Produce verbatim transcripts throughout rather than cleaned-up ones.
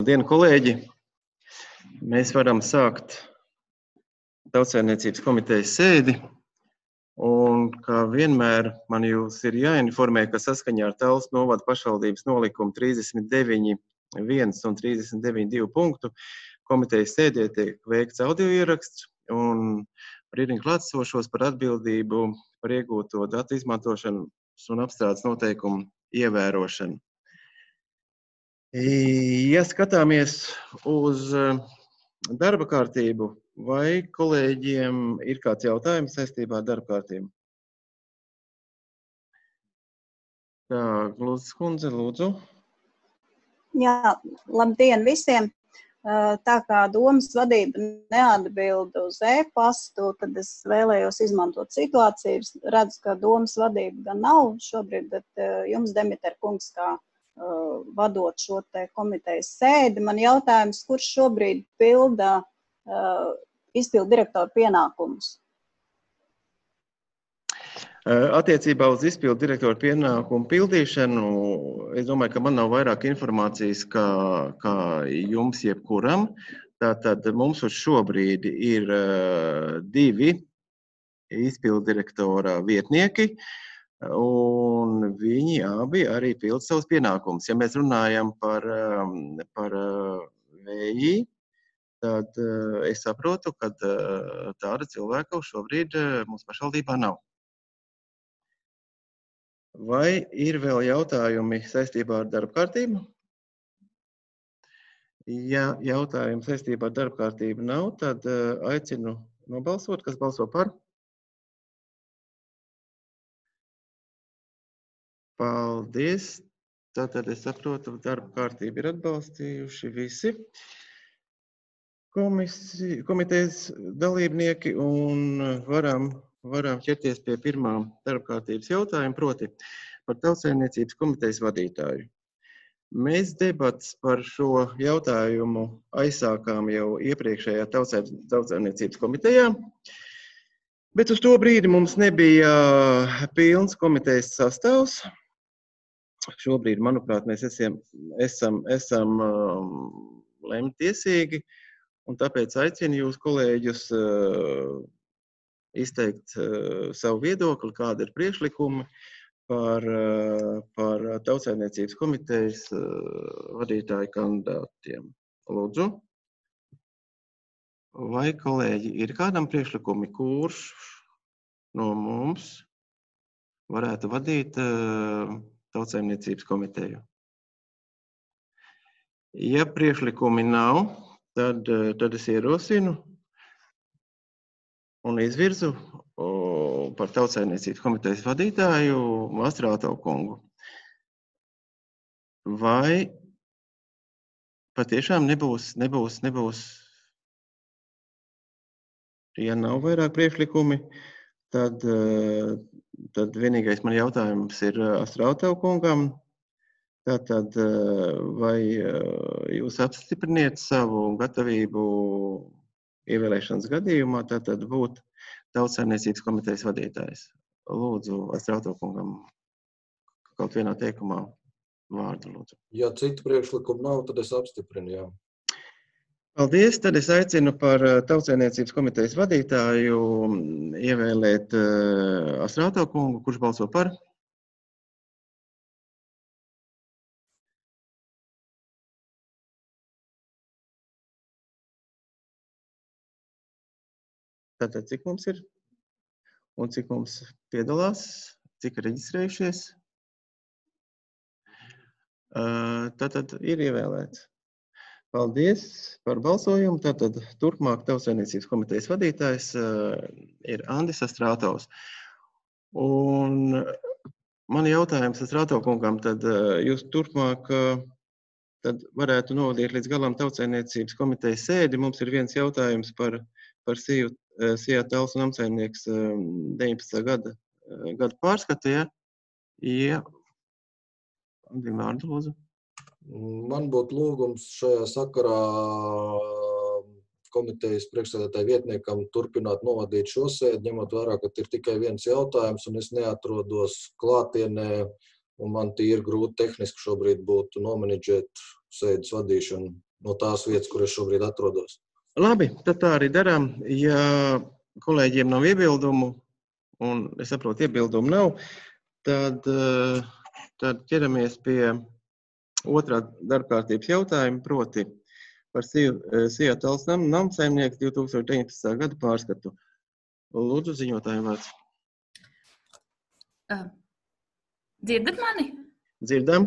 Labdien, kolēģi! Mēs varam sākt Tautsaimniecības komitejas sēdi. Un, kā vienmēr, man jūs ir jāinformē, ka saskaņā ar Talsu novada pašvaldības nolikumu trīsdesmit deviņi viens un trīsdesmit deviņi divi punktu komitejas sēdē tiek veikts audio ieraksts un brīdina klātesošos par atbildību par iegūto datu izmantošanu un apstrādes noteikumu ievērošanu. Ja skatāmies uz darba kārtību, vai kolēģiem ir kāds jautājums saistībā ar darba kārtību? Tā, Glūzes kundze, lūdzu. Jā, labdien visiem! Tā kā domas vadība neatbild uz e-pastu, tad es vēlējos izmantot situāciju. Redzu, ka domas vadība gan nav šobrīd, bet jums, Demiter kungs, kā vadot šo te komitejas sēdi, man jautājums, kurš šobrīd pilda izpildu direktoru pienākumus? Attiecībā uz izpildu direktoru pienākumu pildīšanu, es domāju, ka man nav vairāk informācijas kā, kā jums jebkuram. Tātad mums uz šobrīd ir divi izpildu direktora vietnieki, un viņi abi arī pild savus pienākumus. Ja mēs runājam par, par vēji, tad es saprotu, ka tāda cilvēka šobrīd mūsu pašvaldībā nav. Vai ir vēl jautājumi saistībā ar darba kārtību? Ja jautājumu saistībā ar darba kārtību nav, tad aicinu nobalsot, kas balso par. Paldies. Tātad es saprotu, darba kārtību ir atbalstījuši visi komisi, komitejas dalībnieki un varam Varam ķerties pie pirmā darba kārtības jautājuma, proti par Tautsaimniecības komitejas vadītāju. Mēs debats par šo jautājumu aizsākām jau iepriekšējā Tautsaimniecības komitejā, bet uz to brīdi mums nebija pilns komitejas sastāvs. Šobrīd, manuprāt, mēs esam, esam, esam lemt tiesīgi, un tāpēc aicinu jūs, kolēģus, izteikt uh, savu viedokli, kāda ir priekšlikumi par, uh, par Tautsaimniecības komitejas uh, vadītāju kandidātiem. Lūdzu. Vai kolēģi ir kādam priekšlikumi, kurš no mums varētu vadīt uh, Tautsaimniecības komiteju? Ja priekšlikumi nav, tad, uh, tad es ierosinu un izvirzu par Tautsaimniecības komitejas vadītāju Astrātavu kungu. Vai patiešām nebūs, nebūs, nebūs, ja nav vairāk priekšlikumi, tad, tad vienīgais man jautājums ir Astrātavu kungam. Tātad, vai jūs apstipriniet savu gatavību ievēlēšanas gadījumā, tātad būt Tautsaimniecības komitejas vadītājs? Lūdzu, Astrātavu kungam kaut vienā teikumā vārdu, lūdzu. Ja citu priekšlikumu nav, tad es apstiprinu, jā. Paldies, tad es aicinu par Tautsaimniecības komitejas vadītāju ievēlēt Astrātavu kungu, kurš balso par. Tātad, cik mums ir un cik mums piedalās, cik reģistrējušies? Tātad ir ievēlēts. Paldies par balsojumu. Tātad turpmāk Tautsaimniecības komitejas vadītājs ir Andis Astrātavs. Un man jautājums Astrātavu kungam, tad jūs turpmāk tad varētu novadīt līdz galam Tautsaimniecības komitejas sēdi. Mums ir viens jautājums par, par Siju Sijā Talsu namsaimnieks deviņpadsmitā gada, gada pārskatu, ja? Ja. Andim vārdu, lūdzu. Man būtu lūgums šajā sakarā komitejas priekšsēdētāja vietniekam turpināt novadīt šo sēdi, ņemot vērā, ka ir tikai viens jautājums, un es neatrodos klātienē, un man tīri grūti tehniski šobrīd būtu nomenedžēt sēdes vadīšanu no tās vietas, kur es šobrīd atrodos. Labi, tad tā arī darām. Ja kolēģiem nav iebildumu, un es saprotu, iebildumu nav, tad, tad ķeramies pie otrā darbkārtības jautājuma, proti par Sijā Tallas namsaimnieks divi tūkstoši deviņpadsmitā gada pārskatu. Lūdzu, ziņotājiem vārds. Uh, dzirdat mani? Dzirdam.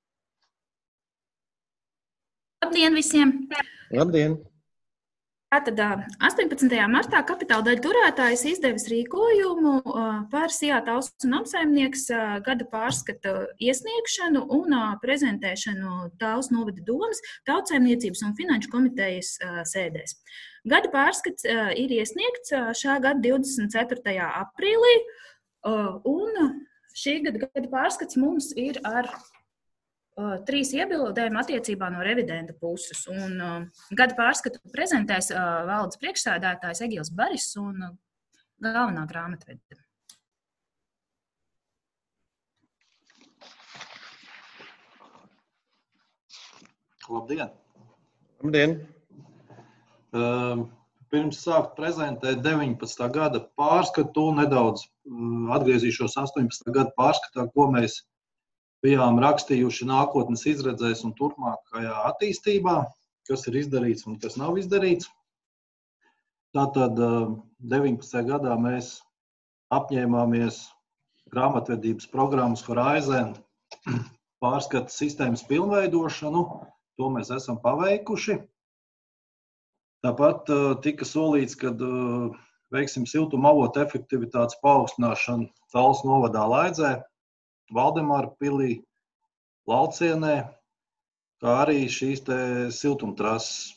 Labdien visiem! Labdien! Tātad astoņpadsmitajā martā kapitāla daļu turētājs izdevis rīkojumu par Sijā Tallas namsaimnieks gada pārskata iesniegšanu un prezentēšanu Tallas novada domes, Tautsaimniecības un Finanšu komitejas sēdēs. Gada pārskats ir iesniegts šā gada divdesmit ceturtajā aprīlī, un šī gada, gada pārskats mums ir ar uh, trīs iebildēm attiecībā no revidenta puses. Un, uh, gada pārskatu prezentēs uh, valdes priekšsēdētājs Egils Baris un uh, galvenā grāmatvede. Labdien! Labdien! Uh, Pirms sākt prezentēt deviņpadsmitā gada pārskatu, nedaudz atgriezīšos astoņpadsmitā gada pārskatā, ko mēs bijām rakstījuši nākotnes izredzēs un turpmākajā attīstībā, kas ir izdarīts un kas nav izdarīts. Tātad deviņpadsmitajā gadā mēs apņēmāmies grāmatvedības programmas Horizon pārskata sistēmas pilnveidošanu, to mēs esam paveikuši. Tāpat uh, tika solīts, ka uh, veiksim siltuma avotu efektivitātes paaugstināšanu Tallas novadā Laidzē, Valdemāra pilī, Laucienē, kā arī šīs te siltumtrases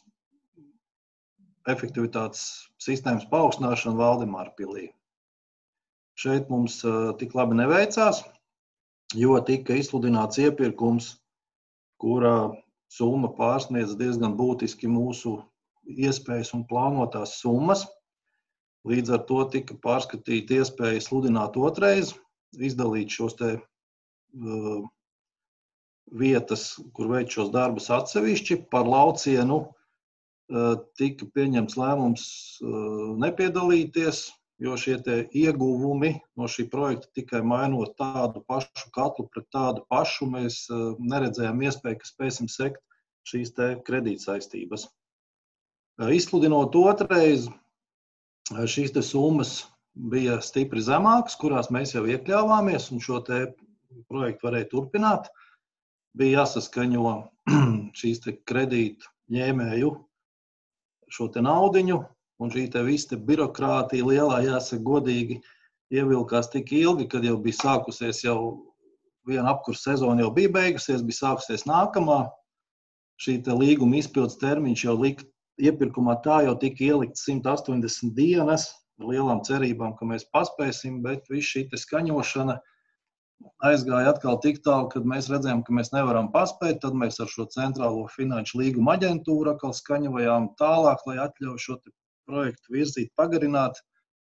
efektivitātes sistēmas paaugstināšanu Valdemāra pilī. Šeit mums uh, tik labi neveicās, jo tika izsludināts iepirkums, kura summa pārsniedz diezgan būtiski mūsu iespējas un plānotās summas. Līdz ar to tika pārskatīta iespēja sludināt otrais, izdalīt šos te uh, vietas, kur veikt šos darbus atsevišķi. Par Laucienu uh, tika pieņemts lēmums uh, nepiedalīties, jo šie te ieguvumi no šī projekta tikai mainot tādu pašu katlu pret tādu pašu, mēs uh, neredzējām iespēju, ka spēsim sekt šīs te kredītsaistības. Izsludinot otrais, šīs te summas bija stipri zemākas, kurās mēs jau iekļāvāmies un šo te projektu varēja turpināt. Bija jāsaskaņo šīs te kredītu ņēmēju šo te naudiņu un šī te visa te birokrātija lielā, jāsaka godīgi, ievilkās tik ilgi, kad jau bija sākusies jau viena apkursa sezona jau bija beigusies, bija sākusies nākamā. Šī te līguma izpildes termiņš jau lika iepirkumā tā jau tika ielikt simt astoņdesmit dienas, ar lielām cerībām, ka mēs paspēsim, bet viss šī te skaņošana aizgāja atkal tik tālu, kad mēs redzējām, ka mēs nevaram paspēt, tad mēs ar šo centrālo finanšu līguma aģentūru atkal skaņojām tālāk, lai atļauj šo te projektu virzīt, pagarināt.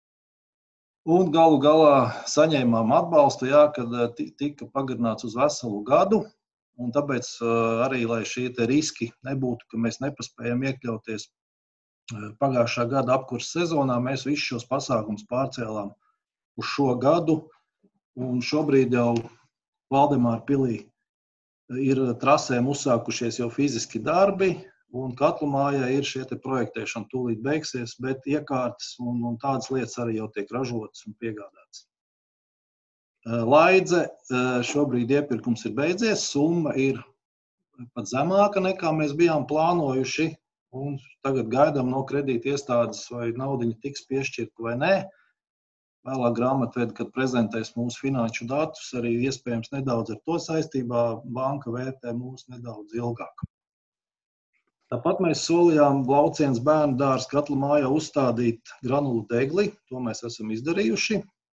Un galu galā saņēmām atbalstu, jā, kad tika pagarināts uz veselu gadu. Un tāpēc arī, lai šie te riski nebūtu, ka mēs nepaspējam iekļauties pagājušā gada apkursa sezonā, mēs visus šos pasākumus pārcēlām uz šo gadu. Un šobrīd jau Valdemāra pilī ir trasēm uzsākušies jau fiziski darbi, un katlu mājā ir šie te projektēšana tūlīt beigsies, bet iekārtas un, un tādas lietas arī jau tiek ražotas un piegādātas. Laidze šobrīd iepirkums ir beidzies, summa ir pat zemāka nekā mēs bijām plānojuši, un tagad gaidām no kredīta iestādes, vai naudiņa tiks piešķirta vai nē. Vēlāk grāmatvedi, kad prezentēs mūsu finanšu datus, arī iespējams nedaudz ar to saistībā, banka vērtē mūs nedaudz ilgāk. Tāpat mēs solījām Laucienas bērnu dārza katla mājā uzstādīt granulu degli, to mēs esam izdarījuši.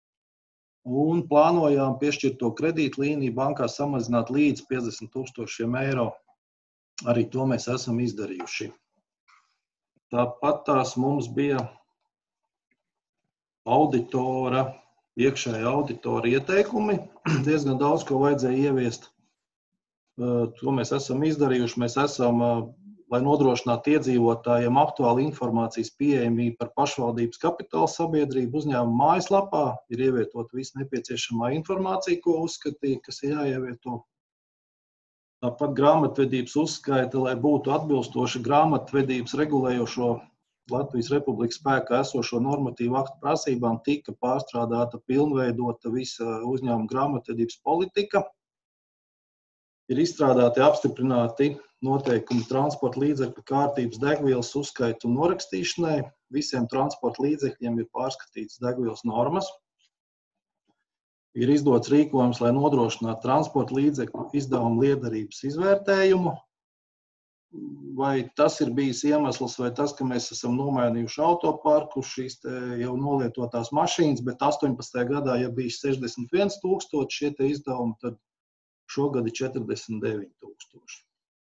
Un plānojām piešķirt to kredītu līniju bankā samazināt līdz piecdesmit tūkstošiem eiro. Arī to mēs esam izdarījuši. Tāpat tās mums bija auditora, iekšēja auditora ieteikumi. Diezgan daudz, ko vajadzēja ieviest. To mēs esam izdarījuši. Mēs esam lai nodrošinātu iedzīvotājiem aktuālu informācijas pieejamību par pašvaldības kapitāla sabiedrību uzņēmuma mājaslapā, ir ievietota visa nepieciešamā informācija, ko uzskatīja, kas ir jāievieto. Tāpat grāmatvedības uzskaita, lai būtu atbilstoši grāmatvedības regulējošo Latvijas Republikas spēkā esošo normatīvu aktu prasībām, tika pārstrādāta, pilnveidota visa uzņēmuma grāmatvedības politika. Ir izstrādāti apstiprināti noteikumi transporta līdzekļu kārtības degvielas uzskaitu un norakstīšanai. Visiem transporta līdzekļiem ir pārskatīts degvielas normas. Ir izdots rīkojums, lai nodrošinātu transporta līdzekļu izdevumu liederības izvērtējumu. Vai tas ir bijis iemesls, vai tas, ka mēs esam nomainījuši autoparku, šīs te jau nolietotās mašīnas, bet astoņpadsmitajā gadā, ja bija sešdesmit viens tūkstoši šie te izdevumi, tad šogad ir četrdesmit deviņi tūkstoši.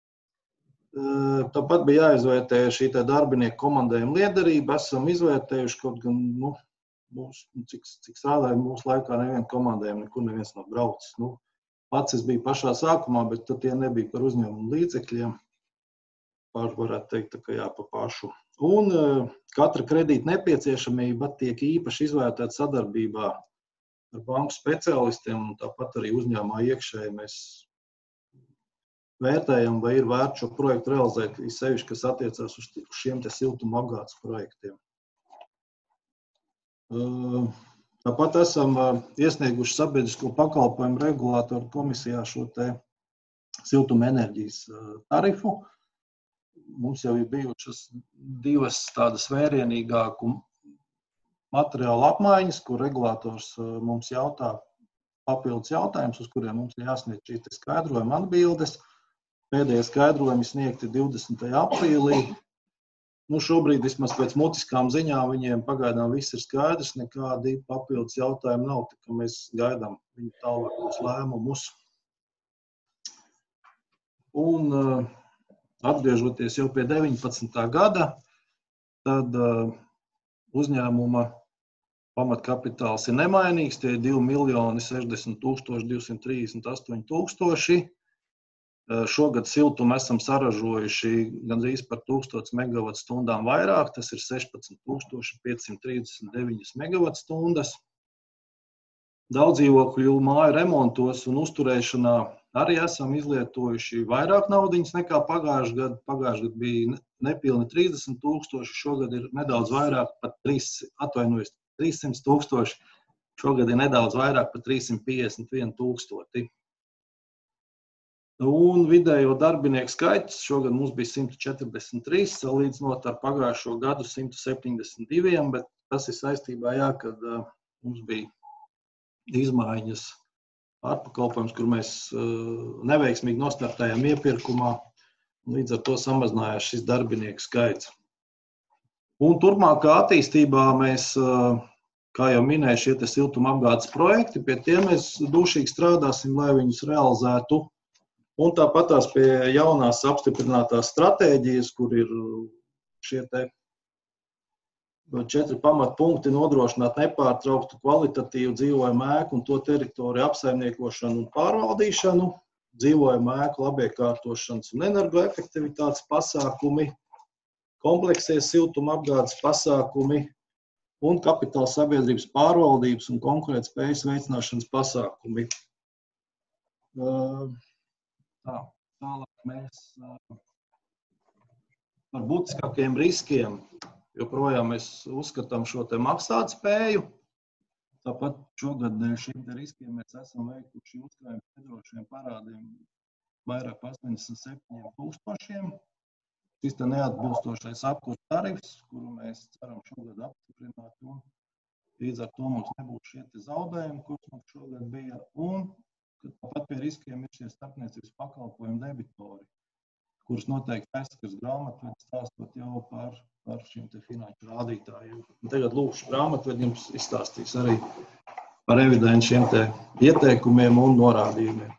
Tāpat bija jāizvērtē šī te darbinieku komandējuma liederība. Esam izvērtējuši kaut gan, nu, mūs, cik, cik strādāja mūsu laikā nevienu komandējumu, nekur neviens nav braucis. Nu, pats es biju pašā sākumā, bet tad tie nebija par uzņēmumu līdzekļiem. Pār varētu teikt, tā kā jā, pa pašu. Un katra kredīta nepieciešamība tiek īpaši izvērtēta sadarbībā ar banku speciālistiem, un tāpat arī uzņēmumā iekšēji mēs vērtējam, vai ir vērts šo projektu realizēt, sevišķi, kas attiecās uz šiem te siltuma apgādes projektiem. Tāpat esam iesnieguši sabiedrisko pakalpojumu regulātoru komisijā šo te siltuma enerģijas tarifu. Mums jau ir bijušas divas tādas vērienīgāku materiālu apmaiņas, kur regulators mums jautā papildus jautājumus, uz kuriem mums ir jāsniedz šīs skaidrojuma atbildes. Pēdējie skaidrojumi sniegti divdesmitajā aprīlī. Nu, šobrīd vismaz pēc mutiskām ziņām viņiem pagaidām viss ir skaidrs, nekādi papildus jautājumi nav, tā kā mēs gaidām viņu tālākos lēmumus. Un atgriežoties jau pie deviņpadsmitā gada, tad uzņēmuma pamatkapitāls ir nemainīgs, tie ir divi miljoni sešdesmit tūkstoši divsimt trīsdesmit astoņi tūkstoši. Šogad siltumu esam saražojuši gandrīz par tūkstoš megavatstundām vairāk, tas ir sešpadsmit tūkstoši piecsimt trīsdesmit deviņas megavatstundas. Daudzdzīvokļu māju remontos un uzturēšanā arī esam izlietojuši vairāk naudiņas nekā pagājušajā gadā. Pagājušajā gadā bija nepilni trīsdesmit tūkstoši, šogad ir nedaudz vairāk, pat atvainojos, trīssimt tūkstoši, šogad ir nedaudz vairāk, pat trīssimt piecdesmit viens tūkstoti. Un vidējo darbinieku skaits šogad mums bija simt četrdesmit trīs, salīdzinot ar pagājušo gadu simt septiņdesmit divi, bet tas ir saistībā, jā, kad uh, mums bija izmaiņas ārpakalpojums, kur mēs uh, neveiksmīgi nostartējām iepirkumā, līdz ar to samazinājās šis darbinieku skaits. Un turpmākā attīstībā mēs, uh, kā jau minēju, šie te siltuma apgādes projekti, pie tiem mēs dušīgi strādāsim, lai viņus realizētu. Un tāpatās pie jaunās apstiprinātās stratēģijas, kur ir šie te četri pamatpunkti nodrošināt nepārtrauktu kvalitatīvu dzīvojumu ēku un to teritoriju apsaimniekošanu un pārvaldīšanu, dzīvojumu ēku labiekārtošanas un energoefektivitātes pasākumi, kompleksie siltuma apgādes pasākumi un kapitāla sabiedrības pārvaldības un konkurētspējas veicināšanas pasākumi. Tā, tālāk mēs par būtiskākajiem riskiem joprojām mēs uzskatām šo te maksāt spēju. Tāpat šogad šiem te riskiem mēs esam veikuši uzkrājumu pedrošiem parādiem vairāk par astoņdesmit septiņiem tūkstošiem. Šis te neatbilstošais apkurs tarifs, kuru mēs ceram šogad apstiprināt, un līdz ar to mums nebūs šie te zaudējumi, kurus mums šogad bija. Un tāpat pie riskiem ir šie starpniecības pakalpojumu debitori, kurus noteikti aizskars grāmatvedis stāstot jau par, par šiem te finanšu rādītājiem. Un tagad lūkšu grāmatvedis jums izstāstīs arī par evidenci šiem te ieteikumiem un norādījumiem.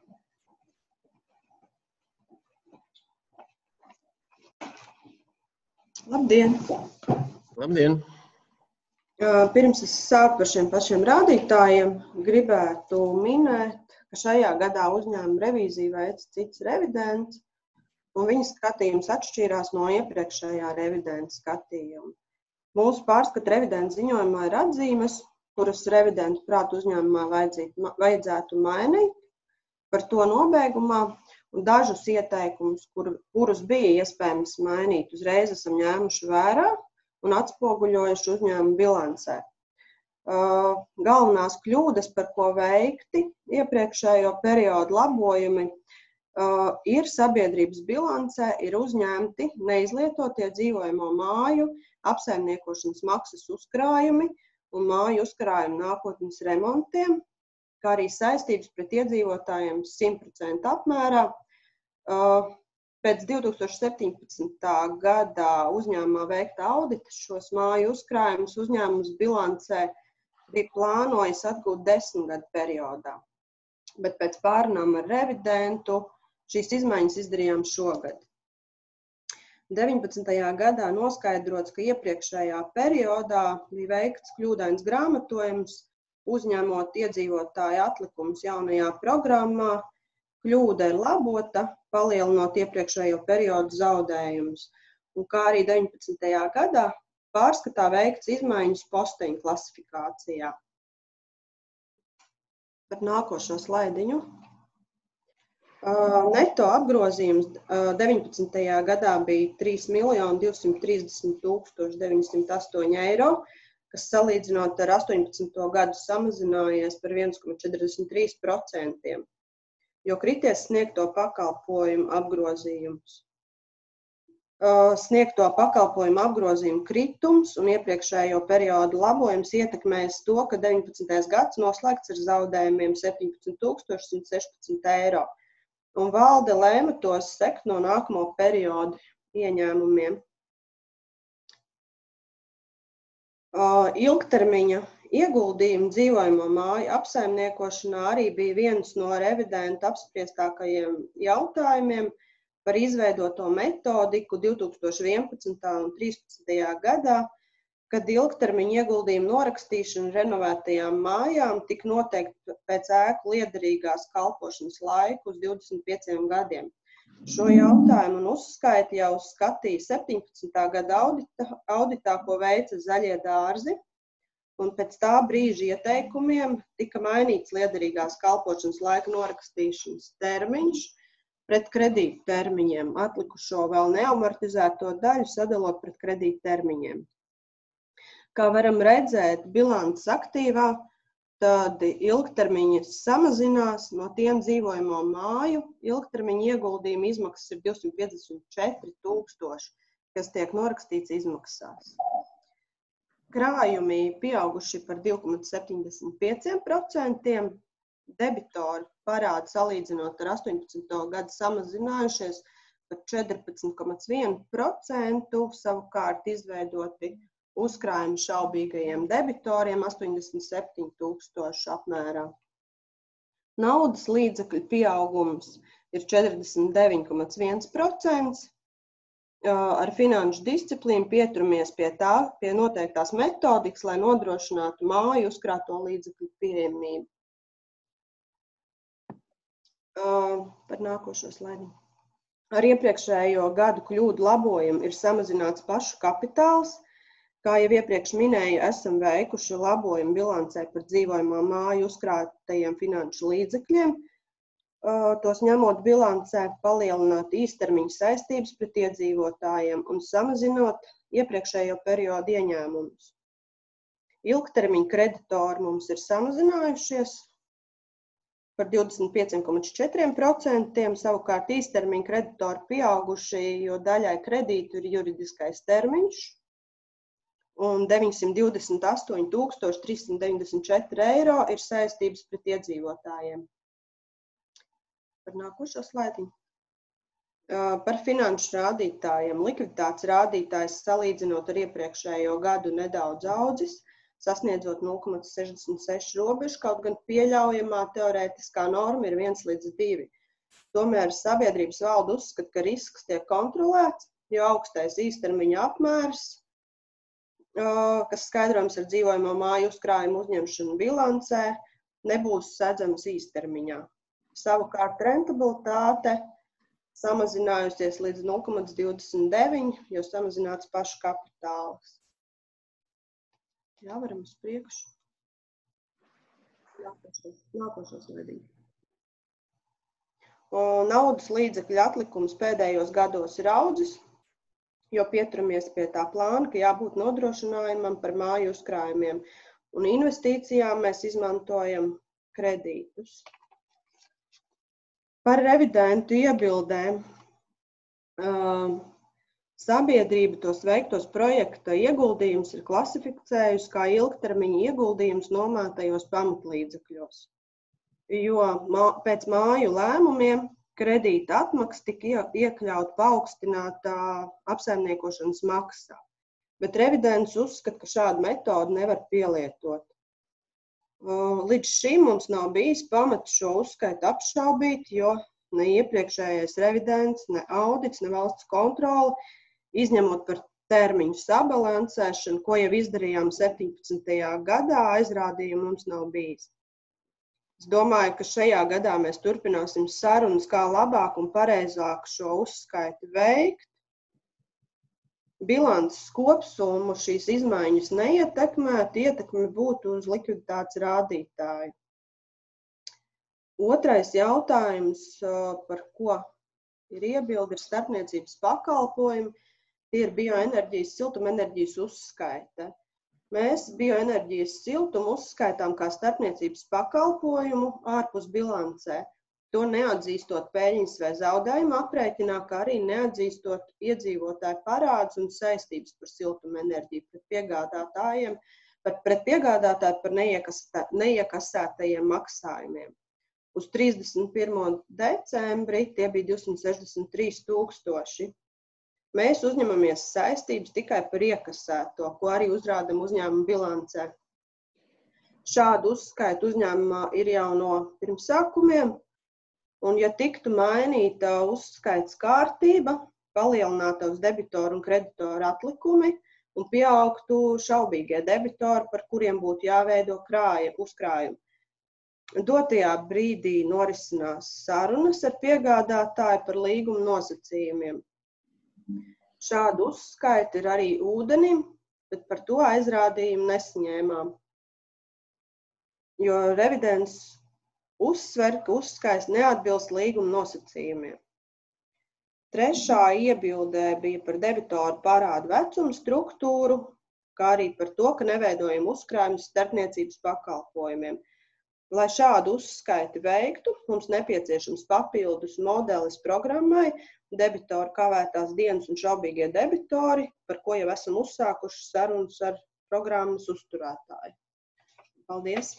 Labdien! Labdien! Pirms es sāku par šiem pašiem rādītājiem, gribētu minēt, ka šajā gadā uzņēmuma revīziju veica cits revidents, un viņa skatījums atšķīrās no iepriekšējā revidenta skatījuma. Mūsu pārskata revidenta ziņojumā ir atzīmes, kuras revidentu prātu uzņēmumā vajadzētu mainīt, par to nobeigumā, un dažus ieteikumus, kur, kurus bija iespējams mainīt, uzreiz esam ņēmuši vērā un atspoguļojuši uzņēmumu bilancē. Uh, galvenās kļūdas, par ko veikti iepriekšējo periodu labojumi, uh, ir sabiedrības bilancē, ir uzņemti neizlietotie dzīvojamo māju apsaimniekošanas maksas uzkrājumi un māju uzkrājumi nākotnes remontiem, kā arī saistības pret iedzīvotājiem simt procenti apmērā. Pēc divi tūkstoši septiņpadsmitā gadā uzņēmumā veikta audita šos māju uzkrājumus uzņēmums bilancē bija plānojis atgūt desmit gadu periodā, bet pēc pārunām ar revidentu šīs izmaiņas izdarījām šogad. deviņpadsmitajā gadā noskaidrots, ka iepriekšējā periodā bija veikts kļūdains grāmatojums, uzņemot iedzīvotāju atlikumus jaunajā programmā. Kļūda ir labota, palielinot iepriekšējo periodu zaudējumus, un kā arī deviņpadsmitajā gadā pārskatā veikts izmaiņas posteņu klasifikācijā. Par nākošo slaidiņu. Neto apgrozījums deviņpadsmitajā gadā bija trīs miljoni divsimt trīsdesmit tūkstoši deviņsimt astoņi eiro, kas salīdzinot ar astoņpadsmito gadu samazinājies par viens komats četrdesmit trīs procenti, jo krities sniegto pakalpojumu apgrozījums. Sniegto pakalpojumu apgrozījumu kritums un iepriekšējo periodu labojums ietekmēs to, ka deviņpadsmitais gads noslēgts ar zaudējumiem septiņpadsmit tūkstoši simt sešpadsmit eiro, un valde lēma tos sekt no nākamo periodu ieņēmumiem. Ilgtermiņa ieguldījumi dzīvojamo māju apsaimniekošanā arī bija viens no revidenta apspriestākajiem jautājumiem par izveidoto metodiku divi tūkstoši vienpadsmitā un trīspadsmitajā gadā, kad ilgtermiņa ieguldījumu norakstīšana renovētajām mājām tika noteikta pēc ēku liederīgās kalpošanas laiku uz divdesmit pieciem gadiem. Šo jautājumu un uzskaiti jau skatīja septiņpadsmitā gada audita, auditā, ko veica Zaļie dārzi, un pēc tā brīža ieteikumiem tika mainīts liederīgās kalpošanas laika norakstīšanas termiņš pret kredītu termiņiem, atlikušo vēl neamortizēto daļu sadalot pret kredītu termiņiem. Kā varam redzēt, bilances aktīvā, tad ilgtermiņa samazinās, no tiem dzīvojamo māju ilgtermiņa ieguldījuma izmaksas ir divsimt piecdesmit četri tūkstoši, kas tiek norakstīts izmaksās. Krājumi pieauguši par divi komats septiņdesmit pieci procenti, debitori parādi salīdzinot ar astoņpadsmito gadu samazinājušies par četrpadsmit komats viens procents, savukārt izveidoti uzkrājumi šaubīgajiem debitoriem astoņdesmit septiņi tūkstoši apmērā. Naudas līdzekļu pieaugums ir četrdesmit deviņi komats viens procents. Ar finanšu disciplīnu pieturamies pie tā, pie noteiktās metodikas, lai nodrošinātu māju uzkrāto līdzekļu pieejamību. Par nākošo slaidiņu. Ar iepriekšējo gadu kļūdu labojumu ir samazināts pašu kapitāls. Kā jau iepriekš minēju, esam veikuši labojumu bilancē par dzīvojamo māju uzkrātajiem finanšu līdzekļiem, tos ņemot bilancē, palielināt īstermiņa saistības pret iedzīvotājiem un samazinot iepriekšējo periodu ieņēmumus. Ilgtermiņa kreditori mums ir samazinājušies par divdesmit pieci komats četri procenti, savukārt īstermiņa kreditori pieauguši, jo daļai kredītu ir juridiskais termiņš, un deviņsimt divdesmit astoņi tūkstoši trīs simt deviņdesmit četri eiro ir saistības pret iedzīvotājiem. Par nākošo slaidiņu. Par finanšu rādītājiem. Likviditātes rādītājs salīdzinot ar iepriekšējo gadu nedaudz audzis, sasniedzot nulle komats sešdesmit seši robežu, kaut gan pieļaujamā teorētiskā norma ir viens līdz divi. Tomēr sabiedrības valde uzskata, ka risks tiek kontrolēts, jo augstais īstermiņa apmērs, kas skaidrojams ar dzīvojamo māju uzkrājumu uzņemšanu bilancē, nebūs sedzams īstermiņā. Savukārt rentabilitāte samazinājusies līdz nulle komats divdesmit deviņi, jo samazināts pašu kapitāls. Jā, varam uz priekšu. Nākošo slaidīti. Naudas līdzekļu atlikums pēdējos gados ir audzis, jo pieturamies pie tā plāna, ka jābūt nodrošinājumam par māju uzkrājumiem. Un investīcijām mēs izmantojam kredītus. Par revidentu iebildēm. Sabiedrība tos veiktos projekta ieguldījums ir klasificējusi kā ilgtermiņa ieguldījums nomātajos pamatlīdzekļos. Jo pēc māju lēmumiem kredīta atmaksa tika iekļaut paaugstinātā apsaimniekošanas maksā. Bet revidents uzskata, ka šādu metodu nevar pielietot. Līdz šim mums nav bijis pamats šo uzskaitu apšaubīt, jo ne iepriekšējais revidents, ne audits, ne valsts kontrole, izņemot par termiņu sabalansēšanu, ko jau izdarījām septiņpadsmitajā gadā, aizrādījumu mums nav bijis. Es domāju, ka šajā gadā mēs turpināsim sarunas, kā labāk un pareizāk šo uzskaitu veikt. Bilances kopsumu šīs izmaiņas neietekmētu, ietekme būtu uz likviditātes rādītāju. Otrais jautājums, par ko ir iebilde, ir starpniecības pakalpojumi. Tie ir bioenerģijas, siltumenerģijas uzskaite. Mēs bioenerģijas siltumu uzskaitām kā starpniecības pakalpojumu ārpus bilancē. To neatzīstot peļņas vai zaudējumu aprēķinā, kā arī neatzīstot iedzīvotāju parādus un saistības par siltumenerģiju pret piegādātājiem, pret piegādātāju par neiekasētajiem maksājumiem. Uz trīsdesmit pirmo decembri tie bija divsimt sešdesmit trīs tūkstoši. Mēs uzņemamies saistības tikai par iekasēto, ko arī uzrādam uzņēmuma bilancē. Šādu uzskaitu uzņēmumā ir jau no pirmsākumiem. Un, ja tiktu mainīta uzskaits kārtība, palielinātos debitoru un kreditoru atlikumi un pieaugtu šaubīgie debitori, par kuriem būtu jāveido krāja, uzkrājumi. Dotajā brīdī norisinās sarunas ar piegādātāju par līguma nosacījumiem. Šādu uzskaitu ir arī ūdenim, bet par to aizrādījumu nesaņēmām. Jo revidents uzsver, ka uzskaits neatbilst līguma nosacījumiem. Trešā iebildē bija par debitoru parādu vecumu struktūru, kā arī par to, ka neveidojam uzkrājumus starpniecības pakalpojumiem. Lai šādu uzskaiti veiktu, mums nepieciešams papildus modelis programmai, debitoru kavētās dienas un šaubīgie debitori, par ko jau esam uzsākuši sarunas ar programmas uzturētāju. Paldies!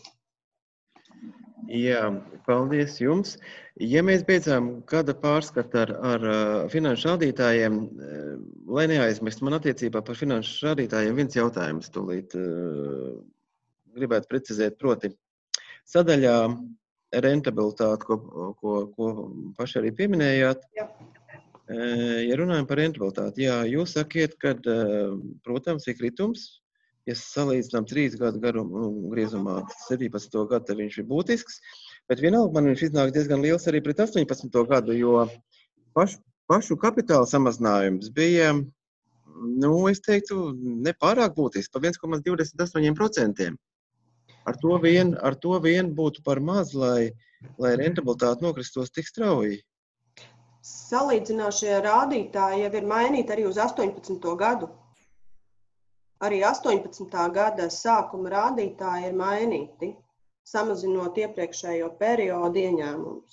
Jā, paldies jums. Ja mēs beidzām gada pārskatu ar, ar finanšu rādītājiem, lai neaizmirst man attiecībā par finanšu rādītājiem, viens jautājums tūlīt gribētu precizēt, proti sadaļā rentabilitāte, ko, ko, ko paši arī pieminējāt. Jā. Ja runājam par rentabilitāti, jā, jūs sakiet, ka, protams, ir kritums. Ja salīdzinām trīs gadu garumu griezumā septiņpadsmito gadu, tad viņš ir būtisks, bet vienalga man viņš iznāk diezgan liels arī pret astoņpadsmito gadu, jo pašu, pašu kapitāla samazinājums bija, nu, es teiktu, nepārāk būtisks, pa viens komats divdesmit astoņi procenti. Ar to vien, ar to vien būtu par maz, lai, lai rentabilitāte nokristos tik strauji. Salīdzinošie rādītāji jau ir mainīti arī uz astoņpadsmito gadu. Arī astoņpadsmitā gada sākuma rādītāji ir mainīti, samazinot iepriekšējo periodu ieņēmumus.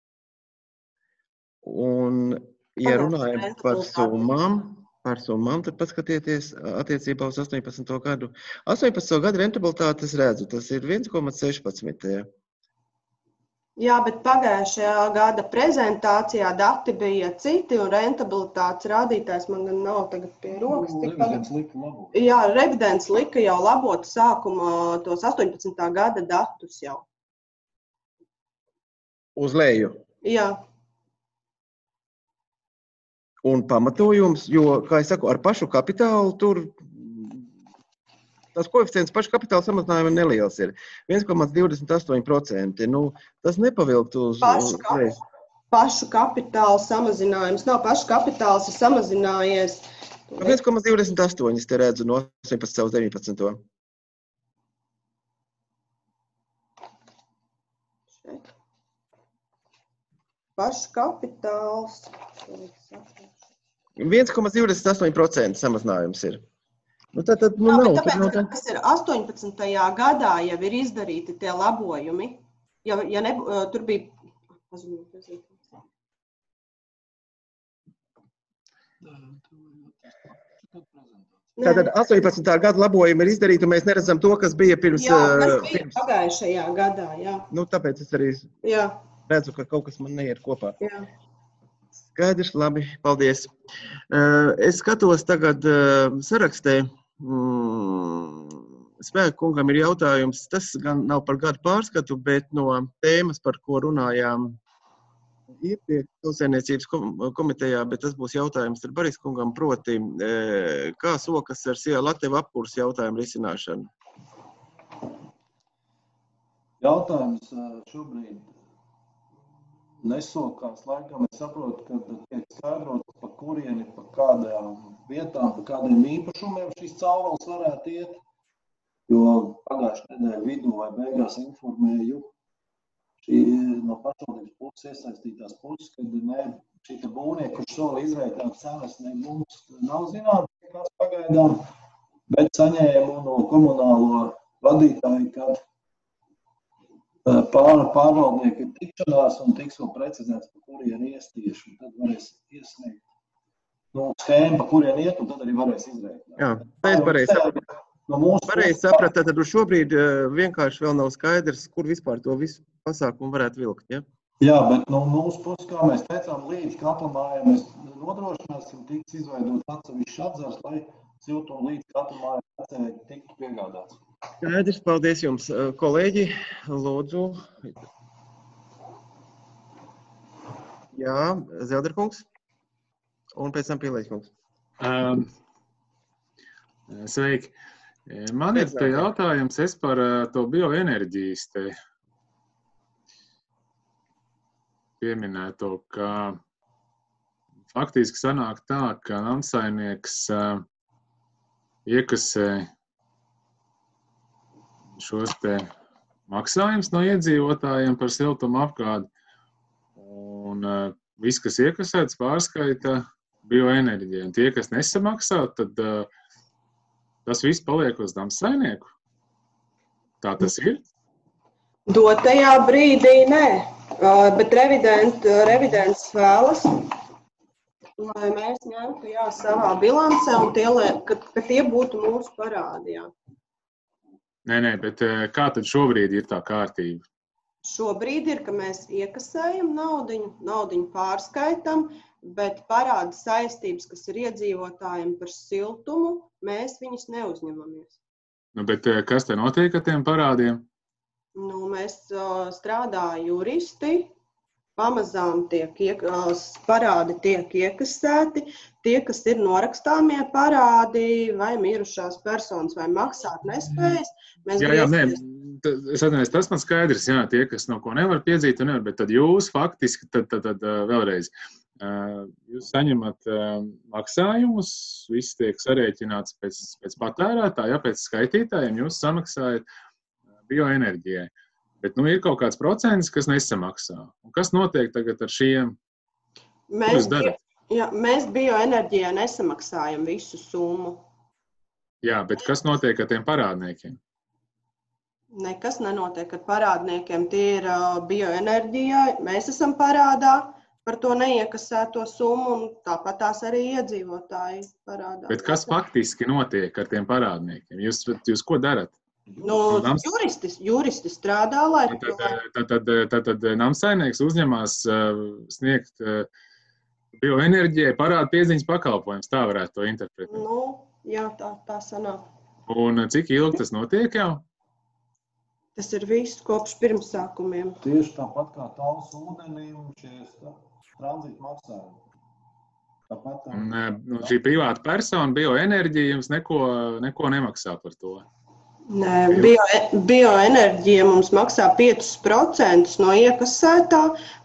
Un, ja runājam par summām, par summām, tad paskatieties attiecībā uz astoņpadsmito gadu. astoņpadsmito gadu rentabilitāti es redzu, tas ir viens komats sešpadsmit. Ja. Jā, bet pagājušajā gada prezentācijā dati bija citi, un rentabilitātes rādītājs man gan nav tagad pie rokas. Nu, revidents lika labot. Jā, revidents lika jau labot sākuma tos astoņpadsmitā gada datus jau. Uz leju? Jā. Un pamatojums, jo, kā es saku, ar pašu kapitālu tur tas koeficients pašu kapitāla samazinājuma neliels ir. viens komats divdesmit astoņi procenti. Nu, tas nepavilkt uz... Pašu kapitālu. pašu kapitāla samazinājums. Nav pašu kapitāls, ir samazinājies. viens komats divdesmit astoņi te redzu no astoņpadsmit uz deviņpadsmit. Šeit. Pašu kapitāls. viens komats divdesmit astoņi procenti samazinājums ir. Nu, tā tad, nu, Jā, nav, tāpēc, nav tā. kas ir astoņpadsmitajā gadā jau ir izdarīti tie labojumi. Ja, ja ne, tur bija... Tātad astoņpadsmitā gada labojumi ir izdarīti, un mēs neredzam to, kas bija pirms... Jā, kas bija pirms. pagājušajā gadā, jā. Nu, tāpēc es arī Jā. redzu, ka kaut kas man neiet kopā. Jā. Skaidrs, labi, paldies. Es skatos tagad sarakstē. Spēka kungam ir jautājums, tas gan nav par gadu pārskatu, bet no tēmas, par ko runājām iepriekš Tautsēmniecības komitejā, bet tas būs jautājums ar Baris kungam, proti, kā sokas ar Sijā Lateva apkurs jautājumu risināšanu? Jautājums šobrīd nesokās laikam. Es saprotu, ka tiek skaidrots, pa kurieni, pa kādām vietām, pa kādiem īpašumiem šīs caurules varētu iet. Jo pagājušajā nedēļā vidū vai beigās informēju šī no pašvaldības puses iesaistītās puses, kad ne, šī te būvnieki, kurš sola izrēķināt cenas, ne mums nav zināms, kas pagaidām, bet saņēmu no komunālo vadītāju, kad pār, pārvaldnieki ir tikšanās un tiks vēl precizēts, pa kurien ies tieši, un tad varēs iesniegt no schēmu, pa kurien iet, un tad arī varēs izrēķināt. Jā, tā es pareizi sapratu. No pareizi saprat, tad šobrīd vienkārši vēl nav skaidrs, kur vispār to visu pasākumu varētu vilkt, ja? Jā, bet no mūsu puses, kā mēs teicām, līdz katlamājai mēs nodrošināsim, tiks izveidot atsevišķi atzars, lai siltumu līdz katlamājai tiktu piegādāts. Skaidrs, paldies jums, kolēģi, lūdzu. Jā, Zelderkungs un pēc tam Pielēģkungs. Um, sveiki. Man ir te jautājums es par to bioenerģijas te pieminēto, ka faktiski sanāk tā, ka namsaimnieks iekasē šos te maksājumus no iedzīvotājiem par siltumu apgādi, un viss, kas iekasēts, pārskaita bioenerģiju. Un tie, kas nesamaksā, tad tas viss paliek uz namsaimnieku. Tā tas ir? Dotajā brīdī nē, bet revident, revidents vēlas, lai mēs ņemtu jā, savā bilancē un tie, ka, ka tie būtu mūsu parādi. Jā. Nē, nē, bet kā tad šobrīd ir tā kārtība? Šobrīd ir, ka mēs iekasējam naudiņu, naudiņu pārskaitam, bet parāda saistības, kas ir iedzīvotājiem par siltumu, mēs viņus neuzņemamies. Nu, bet kas te notiek ar tiem parādiem? Nu, mēs uh, strādā juristi, pamazām tiek iek, uh, parādi tiek iekasēti, tie, kas ir norakstāmie parādi, vai mirušās personas, vai maksāt nespējas. Mēs jā, jā, nē, es atceros, tas man skaidrs, jā, tie, kas no ko nevar piedzīt, nevar, bet tad jūs faktiski, tad, tad, tad vēlreiz, jūs saņemat maksājumus, viss tiek sarēķināts pēc, pēc patērētāja, ja, pēc skaitītājiem, jūs samaksājat bioenerģijai. Bet nu, ir kaut kāds procents, kas nesamaksā. Un kas notiek tagad ar šiem? Mēs, bio, jā, mēs bioenerģijai nesamaksājam visu summu. Jā, bet kas notiek ar tiem parādniekiem? Nekas nenotiek ar parādniekiem. Tie ir uh, bioenerģijai. Mēs esam parādā par to neiekasēto summu, un tāpat tās arī iedzīvotāji parādā. Bet kas faktiski notiek ar tiem parādniekiem? Jūs, jūs ko darat? Nu, juristi, juristi strādā, lai... Tad, tad, tad, tad, tad namsaimnieks uzņemās uh, sniegt uh, bioenerģijai parāda pieziņas pakalpojums, tā varētu to interpretēt. Nu, jā, tā, tā sanāk. Un cik ilgi tas notiek jau? Tas ir viss kopš pirmsākumiem. Tieši tāpat kā taulas ūdenim, šies tranzīta maksājumi. Tāpat tā. Un, uh, šī privāta persona bioenerģija jums neko, neko nemaksā par to? Nē, bio, bioenerģija mums maksā piecus procentus no iekasētā,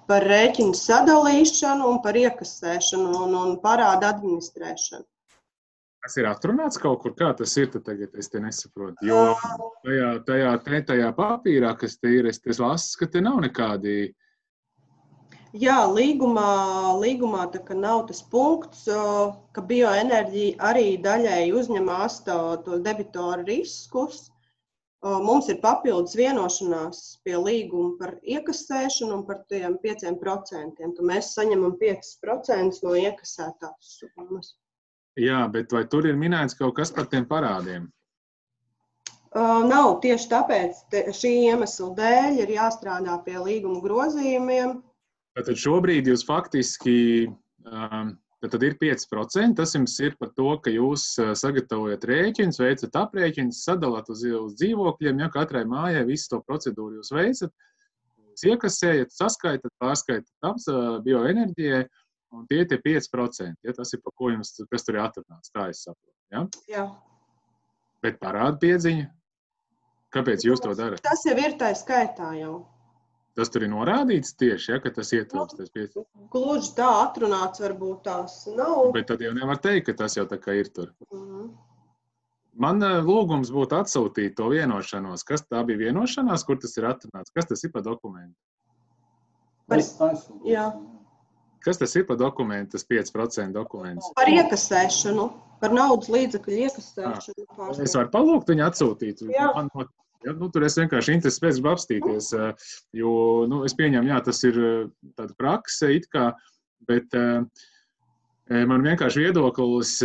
par rēķinu sadalīšanu un par iekasēšanu un, un parādu administrēšanu. Tas ir atrunāts kaut kur, kā tas ir, tad tagad es te nesaprotu, jo tajā, tajā, tajā, tajā papīrā, kas te ir, es te lasu, ka te nav nekādi. Jā, līgumā, līgumā tā kā nav tas punkts, ka bioenerģija arī daļēji uzņemās tos debitoru riskus. Mums ir papildus vienošanās pie līguma par iekasēšanu un par tiem pieciem procentiem, ka mēs saņemam piecus procentus no iekasētās summas. Jā, bet vai tur ir minēts kaut kas par tiem parādiem? Uh, nav, tieši tāpēc te, šī iemesla dēļ ir jāstrādā pie līguma grozījumiem. Tad šobrīd jūs faktiski, um, tad ir pieci procenti, tas jums ir par to, ka jūs sagatavojat rēķinus, veicat aprēķinus, sadalāt uz, uz dzīvokļiem, ja katrai mājai visu to procedūru jūs veicat, jūs iekasējat, saskaitat, pārskaitat apz bioenerģijai, un tie tie pieci procenti, ja, tas ir, pa ko jums, kas tur ir atrunāts, tā es saprotu, ja? Jā. Bet parāda piedziņa, kāpēc jūs to darat? Tas jau ir tā skaitā jau. Tas tur ir norādīts tieši, ja, ka tas ietilpst, tas pieci. Gluži tā atrunāts varbūt tās nav. Bet tad jau nevar teikt, ka tas jau tā kā ir tur. Mhm. Man lūgums būtu atsūtīt to vienošanos. Kas tā bija vienošanās, kur tas ir atrunāts? Kas tas ir pa dokumentu? Par, jā. Kas tas ir pa dokumentu, tas pieci procenti dokuments? Par iekasēšanu, par naudas līdzekļu iekasēšanu. À, es varu palūgt viņu atsūtīt. Jā. Man, ja, nu, tur es vienkārši interesi pēc gribu apstīties, jo nu, es pieņemu, jā, tas ir tāda prakse it kā, bet man vienkārši viedoklis,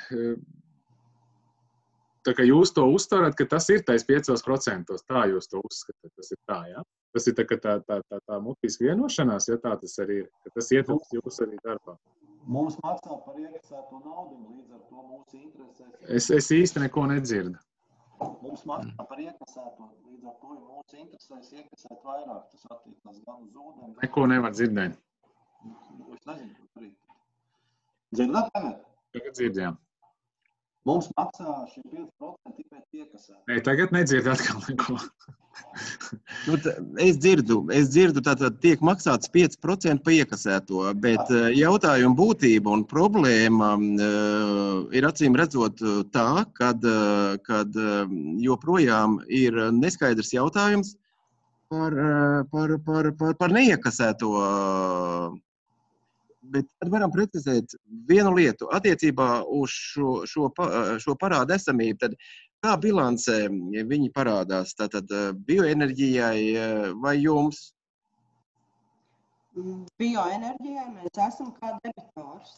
tā kā jūs to uztverat, ka tas ir tais piecos procentos, tā jūs to uzskatāt, tas ir tā, jā? Tas ir tā, tā, tā, tā, tā mutiska vienošanās, ja tā tas arī ir, ka tas ietilpst jūs arī darbā. Mums maksā par iekasēto naudu, līdz ar to mūsu interesēs. Es, es īsti neko nedzirdu. Mums maksā par iekasēto, līdz ar to ir mūsu interesēs iekasēt vairāk. Tas attiecās gan uz ūdeni. Neko nevar dzirdēt. Es nezinu, kur arī. Dzirdāt tagad? Tagad dzirdējām. Mums maksā šie pieci procenti tikai iekasēt. Nē, tagad nedzird atkal neko. Nu, es dzirdu, es dzirdu, tātad tiek maksāts pieci procenti pa iekasēto, bet jautājuma būtība un problēma uh, ir acīm redzot tā, kad, uh, kad uh, joprojām ir neskaidrs jautājums par, uh, par, par, par, par neiekasēto. Uh, Bet tad varam precizēt vienu lietu attiecībā uz šo, šo, šo parādu esamību. Tad kā bilancē viņi parādās? Tātad bioenerģijai vai jums? Bioenerģijai mēs esam kā debitors.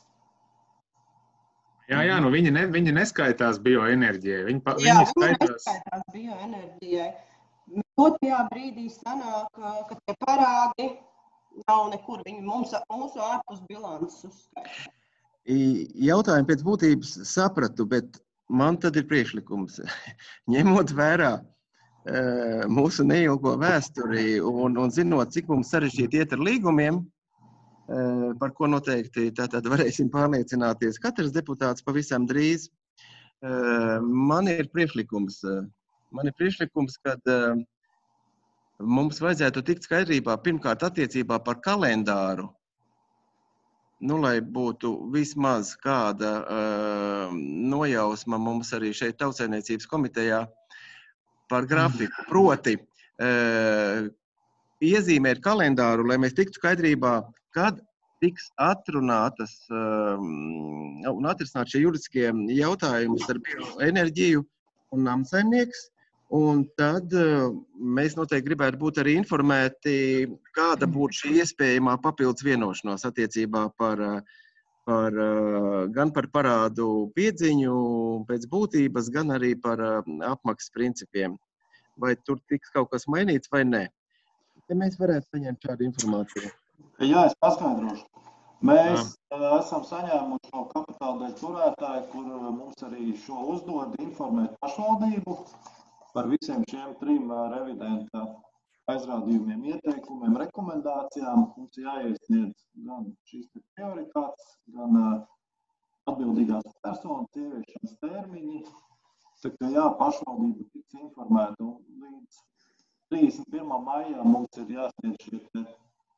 Jā, jā, nu viņi, ne, viņi neskaitās bioenerģijai. Viņi, pa, jā, viņi skaitās... neskaitās bioenerģijai. Dotajā brīdī sanāk, ka tie parādi nav nekur, viņi mums, mūsu ārpus bilances uzskaita. Jautājumu pēc būtības sapratu, bet man tad ir priekšlikums. Ņemot vērā mūsu neilgo vēsturi un, un zinot, cik mums sarežģīti iet ar līgumiem, par ko noteikti tātad varēsim pārliecināties katrs deputāts pavisam drīz, man ir priekšlikums, man ir priekšlikums, kad mums vajadzētu tikt skaidrībā pirmkārt attiecībā par kalendāru, nu, lai būtu vismaz kāda uh, nojausma mums arī šeit Tautsaimniecības komitejā par grafiku. Proti, uh, iezīmēt kalendāru, lai mēs tiktu skaidrībā, kad tiks atrunātas uh, un atrisināt šie juridiskie jautājumi ar bioenerģiju un namsaimnieks. Un tad mēs noteikti gribētu būt arī informēti, kāda būtu šī iespējamā papildus vienošanās attiecībā par, par, gan par parādu piedziņu pēc būtības, gan arī par apmaksas principiem. Vai tur tiks kaut kas mainīts vai nē? Ja mēs varētu saņemt šādu informāciju. Jā, es paskaidrošu. Mēs Jā. esam saņēmuši no kapitāla daļu turētāju, kur mums arī šo uzdod informēt pašvaldību par visiem šiem trim revidenta aizrādījumiem, ieteikumiem, rekomendācijām. Mums jāiesniedz gan šīs prioritātes, gan atbildīgās personas ieviešanas termiņi. Tā kā jā, pašvaldība tiks informēta. Līdz trīsdesmit pirmā maijā mums ir jāsniedz šie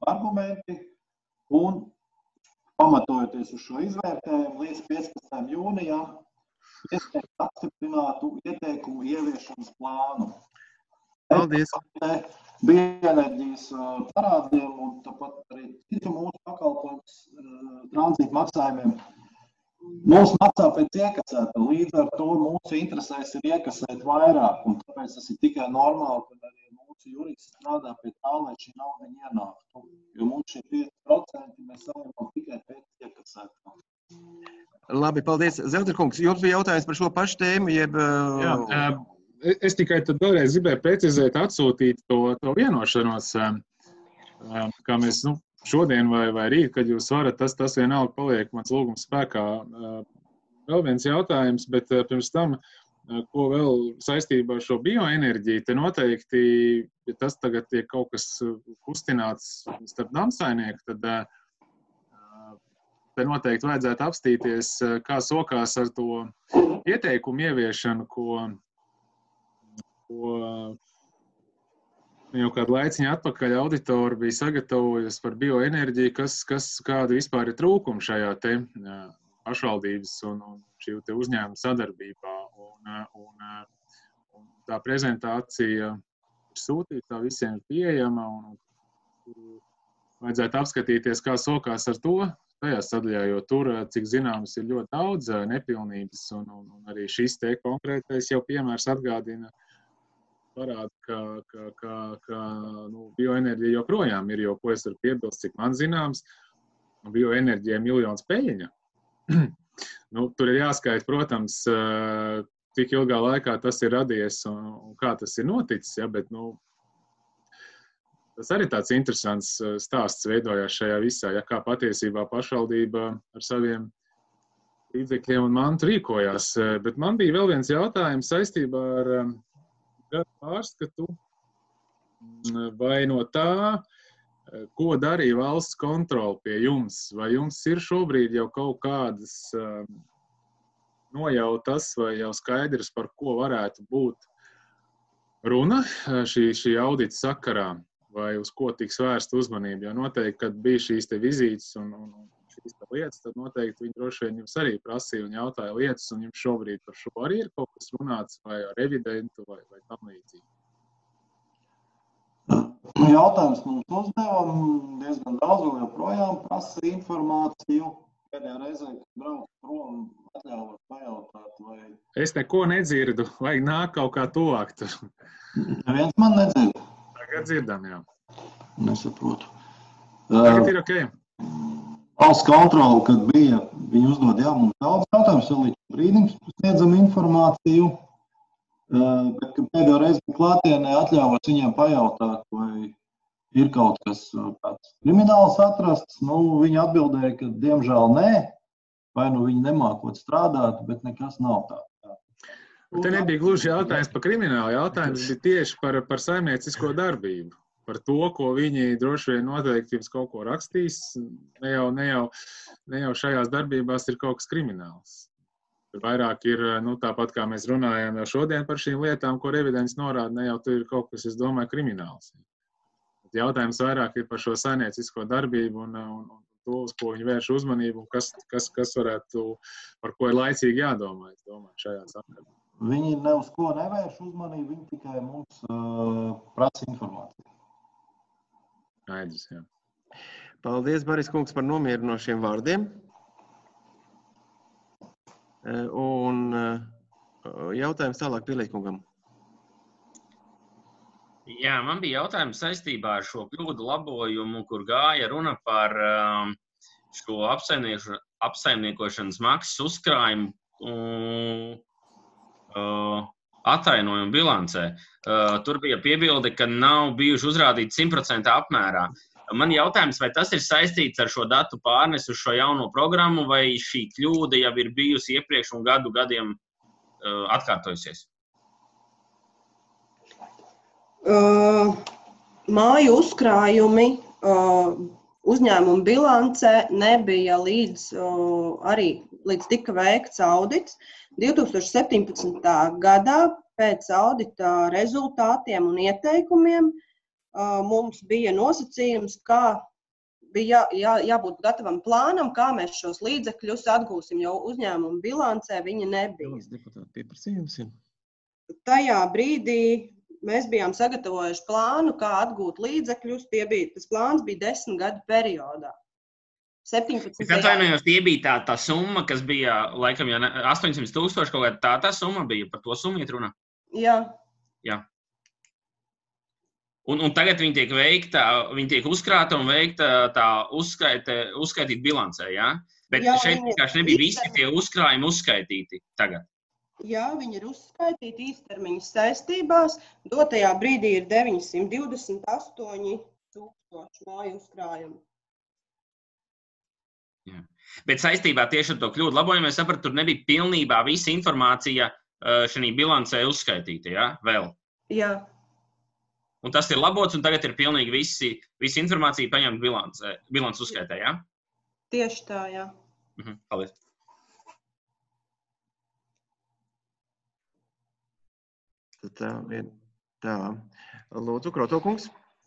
argumenti un pamatojoties uz šo izvērtējumu līdz piecpadsmitajam jūnijam iesniegt apstiprinātu ieteikumu ieviešanas plānu. Paldies! Bioenerģijas parādiem un tāpat arī citu mūsu pakalpojums tranzīta maksājumiem. Mums maksā pēc iekasēta, līdz ar to mūsu interesēs ir iekasēt vairāk, un tāpēc tas ir tikai normāli, kad arī mūsu jurists strādā pie tā, lai šī nauda ienāktu. Jo mums šie pieci procenti mēs saņemam tikai pēc iekasēta. Labi, paldies. Zelterkungs, jums bija jautājums par šo pašu tēmu, jeb... Jā, es tikai tad vēlreiz gribēju precizēt, atsūtīt to, to vienošanos, kā mēs, nu, šodien vai, vai rīt, kad jūs varat, tas, tas vienalga paliek mans lūgums spēkā. Vēl viens jautājums, bet pirms tam, ko vēl saistībā ar šo bioenerģiju, te noteikti, ja tas tagad tiek kaut kas kustināts starp namsainieku, tad te noteikti vajadzētu apstīties, kā sokās ar to ieteikumu ieviešanu, ko, ko jau kādu laiciņu atpakaļ auditori bija sagatavojusi par bioenerģiju, kas, kas kāda vispār ir trūkuma šajā te pašvaldības un, un šī te uzņēmuma sadarbībā. Un, un, un tā prezentācija ir sūtīta, visiem ir pieejama un, un vajadzētu apskatīties, kā sokās ar to tajā sadaļā, jo tur, cik zināms, ir ļoti daudz nepilnības un, un, un arī šis te konkrētais jau piemērs atgādina parāda, ka, ka, ka, ka nu, bioenerģija joprojām ir, jo, ko es varu piebilst, cik man zināms, bioenerģija ir miljons peļņa. Nu, tur ir jāskaita, protams, cik ilgā laikā tas ir radies un, un kā tas ir noticis, ja, bet, nu, tas arī tāds interesants stāsts veidojās šajā visā, ja kā patiesībā pašvaldība ar saviem līdzekļiem un mantu rīkojās. Bet man bija vēl viens jautājums saistībā ar gadu pārskatu, vai no tā, ko darīja valsts kontrole pie jums, vai jums ir šobrīd jau kaut kādas nojautas vai jau skaidrs, par ko varētu būt runa šī, šī audita sakarā, vai uz ko tiks vērsta uzmanība, jo noteikti, kad bija šīs te vizītes un, un šīs te lietas, tad noteikti viņi droši vien jums arī prasīja un jautāja lietas, un jums šobrīd par šo arī ir kaut kas runāts, vai ar evidentu, vai, vai tam līdzīgi. Jautājums mums uzdevam diezgan daudz, vēl joprojām prasa informāciju. Pēdējā reizē, kad braucu prom, atļāvot pajautāt, vai... Es neko nedzirdu, vajag nāk kaut kā tuvāk tur. Neviens man nedzird. Tagad dzirdam, jā. Nesaprotu. Tagad ir ok. Valsts kontrole, kad bija, viņi uzdod jā, mums daudz jautājums, vēl līdz brīdim sniedzam informāciju, bet, kad pēdējo reizi klātienē atļāvot viņiem pajautāt, vai ir kaut kas tāds krimināls atrasts, nu, viņi atbildēja, ka diemžēl nē, vai nu viņi nemākot strādāt, bet nekas nav tā. Te nebija gluži jautājums par kriminālu, jautājums bija tieši par, par saimniecisko darbību. Par to, ko viņi droši vien noteikti jums kaut ko rakstīs, ne jau, ne jau, ne jau šajās darbībās ir kaut kas krimināls. Tur vairāk ir, nu, tāpat kā mēs runājām jau šodien par šīm lietām, ko revidents norāda, ne jau tur ir kaut kas, es domāju, krimināls. Jautājums vairāk ir par šo saimniecisko darbību un, un, un to, uz ko viņi vērš uzmanību un kas, kas, kas varētu, par ko ir laicīgi jādomā, es domāju, šajā sakarā. Viņi ne uz ko nevērš uzmanību, viņi tikai mums uh, prasa informāciju. Aidris, jā. Paldies, Baris kungs, par nomierinošiem vārdiem. Un jautājums tālāk Pilīkungam. Jā, man bija jautājums saistībā ar šo kļūdu labojumu, kur gāja runa par um, šo apsaimniekošanas maksas uzkrājumu um, uh, atainojumu bilancē. Uh, tur bija piebilde, ka nav bijuši uzrādīti simt procenti apmērā. Man jautājums, vai tas ir saistīts ar šo datu pārnesu uz šo jauno programmu, vai šī kļūda jau ir bijusi iepriekš un gadu gadiem uh, atkārtojusies? Uh, māju uzkrājumi uh, uzņēmuma bilancē nebija līdz, uh, arī līdz tika veikts audits. divi tūkstoši septiņpadsmitā gadā pēc audita rezultātiem un ieteikumiem uh, mums bija nosacījums, kā bija jā, jā, jābūt gatavam plānam, kā mēs šos līdzekļus atgūsim, jo uzņēmuma bilancē viņi nebija. Deputāti pieprasījums ir. Tajā brīdī mēs bijām sagatavojuši plānu, kā atgūt līdzekļus. Tie bija, tas plāns bija desmit gadu periodā. septiņpadsmit. Es atvainojos, tie bija tā, tā summa, kas bija, laikam, ja ne, astoņsimt tūkstoši, kaut kā tā, tā summa bija, par to summu iet runa? Jā. Jā. Un, un tagad viņi tiek veikta, viņi tiek uzkrāta un veikta tā uzskaite, uzskaitīt bilancē, jā? Bet jā, šeit vienkārši nebija visi tie uzkrājumi uzskaitīti tagad. Jā, viņi ir uzskaitīti īstermiņa saistībās. Dotajā brīdī ir deviņsimt divdesmit astoņi tūkstoši māju uzkrājumi. Jā. Bet saistībā tieši ar to kļūdu labojumu, es sapratu, tur nebija pilnībā visa informācija šajā bilancē uzskaitīta, jā? Vēl? Jā. Un tas ir labots, un tagad ir pilnīgi visi, visa informācija paņemta bilancē, bilants uzskaitē, jā? Tieši tā, jā. Mhm, paldies. Tā ir tā. Lūdzu, Krotokungs.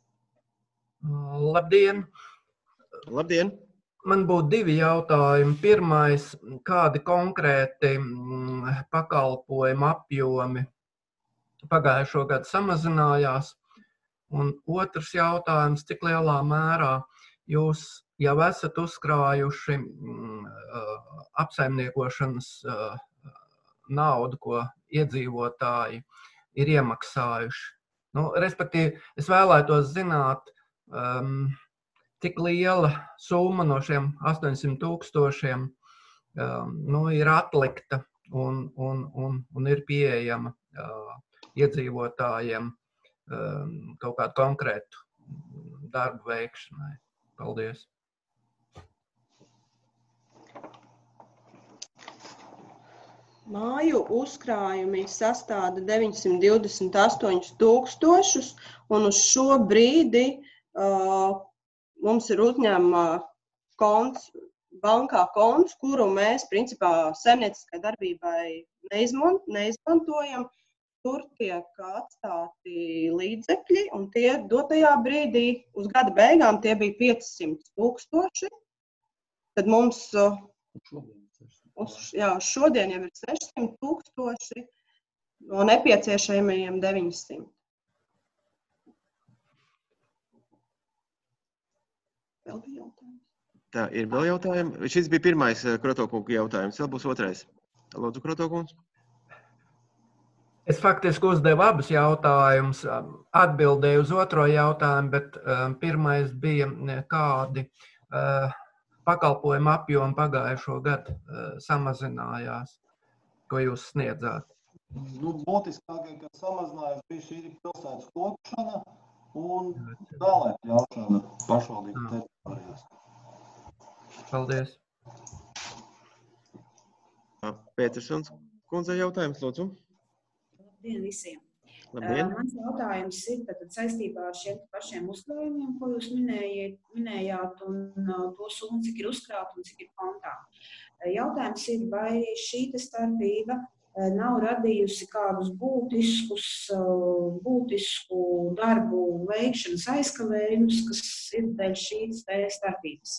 Labdien! Labdien! Man būtu divi jautājumi. Pirmais, kādi konkrēti pakalpojumu apjomi pagājušo gadu samazinājās? Un otrs jautājums, cik lielā mērā jūs jau esat uzkrājuši apsaimniekošanas naudu, ko iedzīvotāji ir iemaksājuši. Nu, respektīvi, es vēlētos zināt, um, cik liela summa no šiem astoņsimt tūkstošiem um, nu, ir atlikta un, un, un, un ir pieejama uh, iedzīvotājiem um, kaut kādu konkrētu darbu veikšanai. Paldies! Māju uzkrājumi sastāda deviņsimt divdesmit astoņus tūkstošus, un uz šo brīdi uh, mums ir uzņēmumā konts, bankā konts, kuru mēs, principā, saimnieciskai darbībai neizman, neizmantojam. Tur tiek atstāti līdzekļi, un tie dotajā brīdī, uz gada beigām, tie bija piecsimt tūkstoši. Tad mums... Uh, Uz, jā, šodien jau ir sešsimt tūkstoši, no nepieciešamajiem deviņsimt. Vēl bija jautājums? Tā, ir vēl jautājumi. Šis bija pirmais Krotokunga jautājums. Vēl būs otrais. Lūdzu, Krotokungs. Es faktiski uzdevu abus jautājumus, atbildēju uz otro jautājumu, bet um, pirmais bija kādi... Uh, pakalpojumu apjomu pagājušo gadu uh, samazinājās, ko jūs sniedzāt? Nu, būtiskākie, kas samazinājās, bija šī pilsētas kopšana un vēlēt ļaušana pašvaldību teritorijās. Paldies. Pētersons kundze jautājums, lūdzu. Labdien visiem. Labdien. Mans jautājums ir tātad saistībā ar šiem pašiem uzkrājumiem, ko jūs minējāt, minējāt un to summu, cik ir uzkrāta un cik ir kontā. Jautājums ir, vai šī starpība nav radījusi kādus būtiskus, būtisku darbu veikšanas aizkavējumus, kas ir dēļ šīs starpības?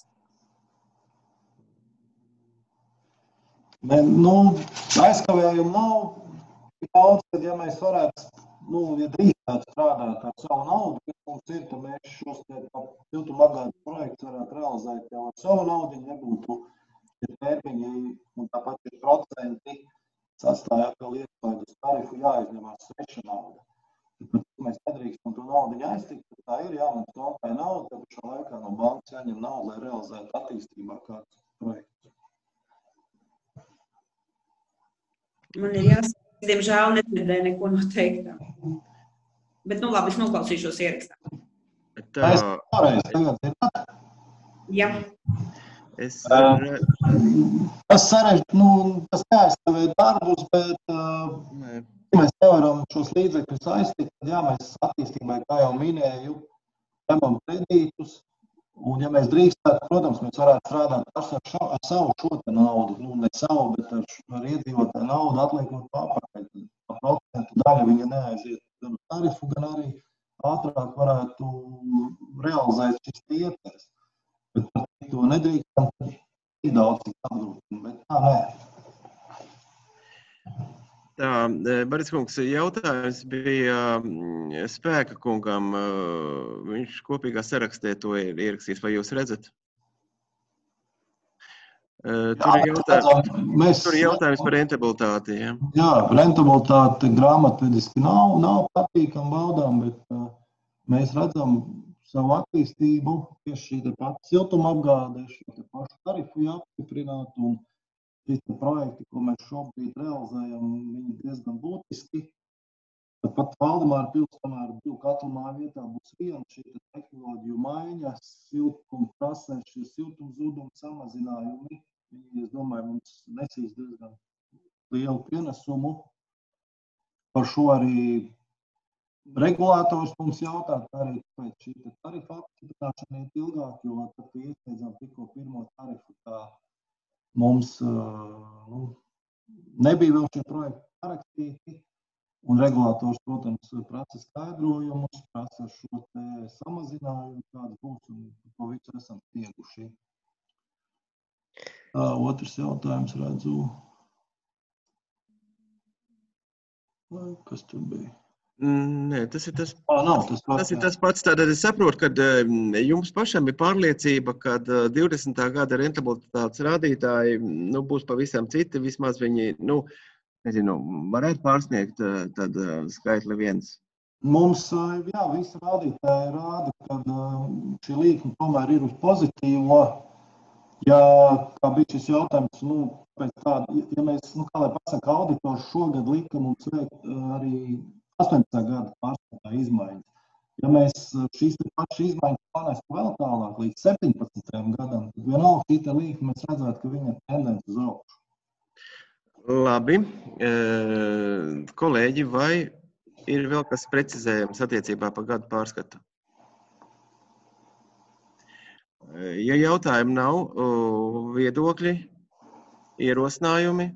Ne, nu, aizkavējumu nav daudz, kad ja mēs varētu Nu, ja drīkstētu strādāt ar savu naudu, kas mums ir, tad mēs šos siltuma apgādes projektus varētu realizēt jau ar savu naudu, nebūtu termiņi un tāpat ir procenti sastāja atkal iespēju uz tarifu jāizņemās sveša nauda. Tāpēc mēs nedrīkstam to naudu aiztikt, tad tā ir, jā, mums kontā ir nauda, tad šo laikā no bankas jāņem naudu, lai realizētu attīstībā kādus projektus. Man ir jāsaka. Diemžēl nedzirdēju neko noteikti. Bet, nu labi, es noklausīšos ierakstā. Tā. Es pareizi tagad dzirdēt? Jā. Es... Tas sarežģīt, nu, tas neaizstāvē darbus, bet uh, ja mēs nevaram šos līdzekļus aiztikt, tad jā, mēs attīstībai, kā jau minēju, ņemam kredītus. Un, ja mēs drīkstētu, protams, mēs varētu strādāt ar, šo, ar savu šo te naudu, nu, ne savu, bet ar, ar iedzīvotāju naudu atliekot pārpakaļ. Tā procentu daļa viņa neaiziet gan tarifu, gan arī ātrāk varētu realizēt šis ieteres. Bet to nedrīkstam, ir daudz cik apgrūtina, bet tā nē. Tā, Baris kungs, jautājums bija Spēka kungam. Viņš kopīgā sarakstē to ir ierakstījis. Vai jūs redzat? Tur ir jautājums, mēs, tur ir jautājums par rentabilitāti. Ja? Jā, rentabilitāte grāmatvediski nav, nav patīkam baudām, bet uh, mēs redzam savu attīstību, tieši šī te pati siltuma apgāde, šī te pašu tarifu jāapstiprināt, un šī te projekti, ko mēs šobrīd realizējam, viņi diezgan būtiski. Pat Valdemāra pils, tomēr divu katlu māju vietā būs viena šī te tehnoloģiju maiņa, siltuma prasē, šie siltuma zuduma samazinājumi. Viņi, es domāju, mums nesīs diezgan lielu pienesumu. Par šo arī regulātors mums jautā, arī pēc šī tarifa apstiprināšana iet ilgāk, jo tad, kad iesniedzām tikko pirmo tarifu, tā mums nu, nebija vēl šie projekti parakstīti, un regulātors, protams, prasa skaidrojumus, prasa šo te samazinājumu, kāds būs, un to visu esam snieguši. Tā, otrs jautājums redzu. Vai, kas tur bija? Nē, tas ir tas, Ā, nav, tas, pats, tas ir tas pats. Tātad es saprotu, ka jums pašam ir pārliecība, ka divdesmitā gada rentabilitātes rādītāji nu, būs pavisam citi, vismaz viņi, nu, nezinu, varētu pārsniegt tad skaitli viens. Mums, jā, visi rādītāji rāda, ka šī līkme tomēr ir uz pozitīvo. Ja, kā bija šis jautājums, nu, pēc tāda, ja mēs, nu, kā lai pasaka, auditors šogad lika mums veikt arī astoņpadsmitā gada pārskatā izmaiņas. Ja mēs šīs te pašas izmaiņas plānēsim vēl tālāk līdz septiņpadsmitajam gadam, tad vienalga šī te līkme mēs redzētu, ka viņa ir tendence uz augšu. Labi. Kolēģi, vai ir vēl kas precizējams attiecībā par gadu pārskatu? Ja jautājumi nav, viedokļi, ierosinājumi,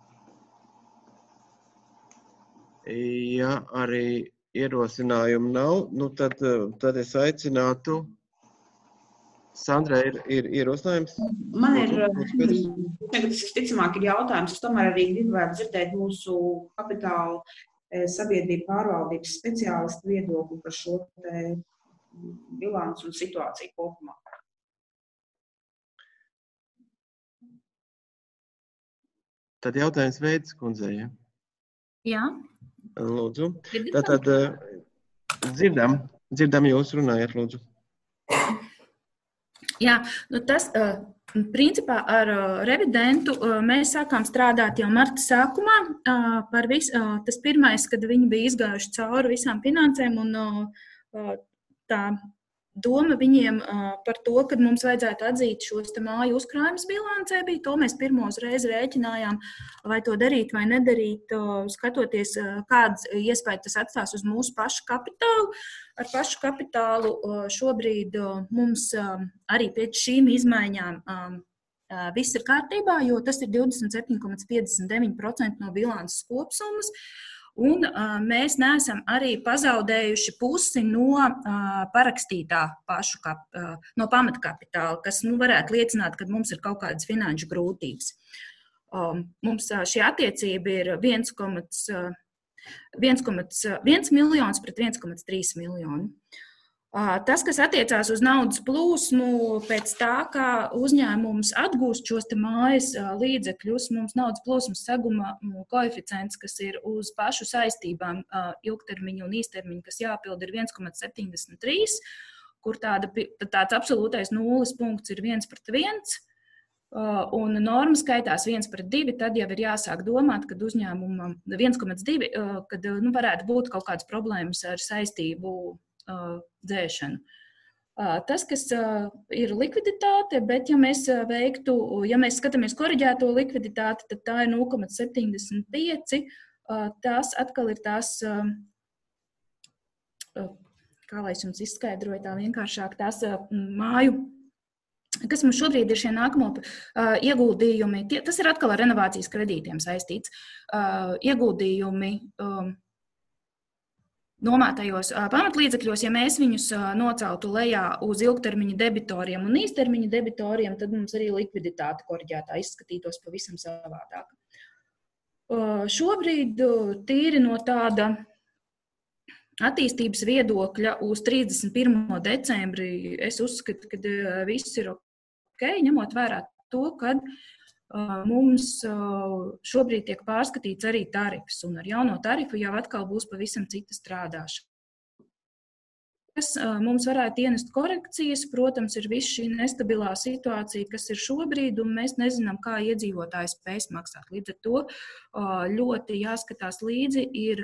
ja arī ierosinājumi nav, nu tad, tad es aicinātu. Sandra, ir, ir ierosinājums? Man ir, tagad tas ticamāk ir jautājums, es tomēr arī gribētu dzirdēt mūsu kapitāla sabiedrību pārvaldības speciālistu viedokli par šo te bilanci un situāciju kopumā. Tad jautājums veids, kundzei, ja? Jā. Lūdzu. Tātad dzirdam, dzirdam jūs runājat, lūdzu. Jā, nu tas, principā ar revidentu mēs sākām strādāt jau marta sākumā. Par visu, tas pirmais, kad viņi bija izgājuši cauri visām finansēm un tā doma viņiem par to, ka mums vajadzētu atzīt šos te māju uzkrājumus bilancē bija, to mēs pirmo uzreiz rēķinājām, vai to darīt vai nedarīt, skatoties, kāds iespēja tas atstās uz mūsu pašu kapitālu. Ar pašu kapitālu šobrīd mums arī pēc šīm izmaiņām viss ir kārtībā, jo tas ir divdesmit septiņi komats piecdesmit deviņi procenti no bilances kopsummas. Un uh, mēs neesam arī pazaudējuši pusi no uh, parakstītā pašu kap, uh, no pamatkapitāla, kas nu, varētu liecināt, ka mums ir kaut kādas finanšu grūtības. Um, mums uh, šī attiecība ir viens komats viens miljons pret viens komats trīs miljoni. Tas, kas attiecās uz naudas plūsmu, pēc tā, kā uzņēmums atgūst šos te mājas līdzekļus, mums naudas plūsmas saguma koeficients, kas ir uz pašu saistībām ilgtermiņu un īstermiņu, kas jāpild, ir viens komats septiņdesmit trīs, kur tāda, tāds absolūtais nulles punkts ir viens pret viens, un norma skaitās viens pret divi, tad jau ir jāsāk domāt, kad uzņēmumam viens komats divi, kad nu, varētu būt kaut kādas problēmas ar saistību dzēšanu. Tas, kas ir likviditāte, bet ja mēs veiktu, ja mēs skatāmies koriģēto likviditāti, tad tā ir nulle komats septiņdesmit pieci. Tas atkal ir tās, kā lai es jums izskaidroju tā vienkāršāk, tās māju, kas mums šobrīd ir šie nākamo ieguldījumi. Tas ir atkal ar renovācijas kredītiem saistīts. Ieguldījumi nomātajos pamatlīdzekļos, ja mēs viņus noceltu lejā uz ilgtermiņa debitoriem un īstermiņa debitoriem, tad mums arī likviditāte koriģētā izskatītos pavisam savādāk. Šobrīd tīri no tāda attīstības viedokļa uz trīsdesmit pirmo decembri es uzskatu, ka viss ir ok, ņemot vērā to, ka mums šobrīd tiek pārskatīts arī tarifs, un ar jauno tarifu jau atkal būs pavisam cita strādāšana. Kas mums varētu ienest korekcijas, protams, ir viss šī nestabilā situācija, kas ir šobrīd, un mēs nezinām, kā iedzīvotāji spēs maksāt. Līdz ar to ļoti jāskatās līdzi ir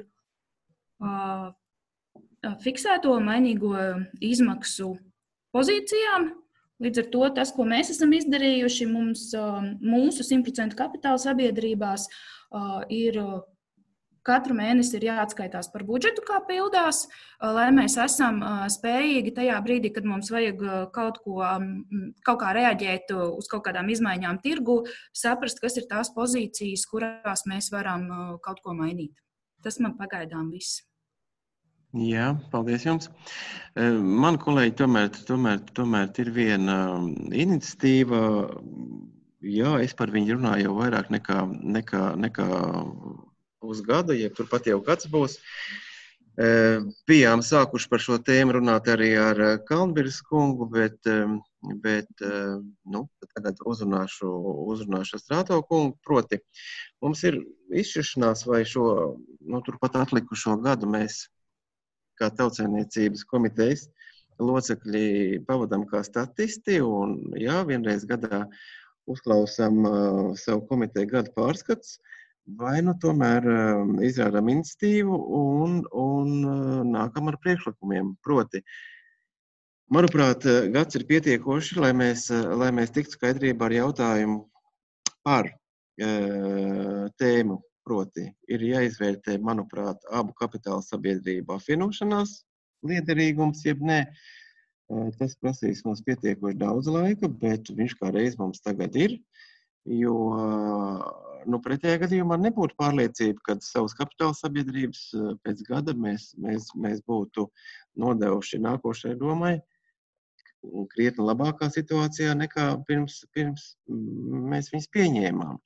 fiksēto mainīgo izmaksu pozīcijām. Līdz ar to tas, ko mēs esam izdarījuši, mums, mūsu simt procentu kapitāla sabiedrībās ir katru mēnesi ir jāatskaitās par budžetu, kā pildās, lai mēs esam spējīgi tajā brīdī, kad mums vajag kaut, ko, kaut kā reaģēt uz kaut kādām izmaiņām tirgu, saprast, kas ir tās pozīcijas, kurās mēs varam kaut ko mainīt. Tas man pagaidām viss. Jā, paldies jums. Man, kolēģi, tomēr, tomēr, tomēr ir viena iniciatīva. Jā, es par viņu runāju jau vairāk nekā, nekā, nekā pusgadu, ja turpat jau gads būs. Bijām sākuši par šo tēmu runāt arī ar Kalnbiras kungu, bet, bet nu, tagad uzrunāšu, uzrunāšu Strāto kungu. Proti, mums ir izšķiršanās, vai šo, nu, turpat atlikušo gadu mēs kā Tautsaimniecības komitejas locekļi pavadām kā statisti un, jā, vienreiz gadā uzklausām uh, savu komiteju gadu pārskats, vai nu tomēr uh, izrādām iniciatīvu un, un uh, nākam ar priekšlikumiem. Proti, manuprāt, gads ir pietiekoši, lai mēs, lai mēs tiktu skaidrībā ar jautājumu par uh, tēmu. Proti, ir jāizvērtē, manuprāt, abu kapitāla sabiedrību apvienošanās liederīgums, jeb nē. Tas prasīs mums pietiekoši daudz laika, bet viņš kā reiz mums tagad ir, jo nu, pretējā gadījumā nebūtu pārliecība, ka savas kapitāla sabiedrības pēc gada mēs, mēs, mēs būtu nodevuši nākošajai domai krietni labākā situācijā nekā pirms, pirms mēs viņus pieņēmām.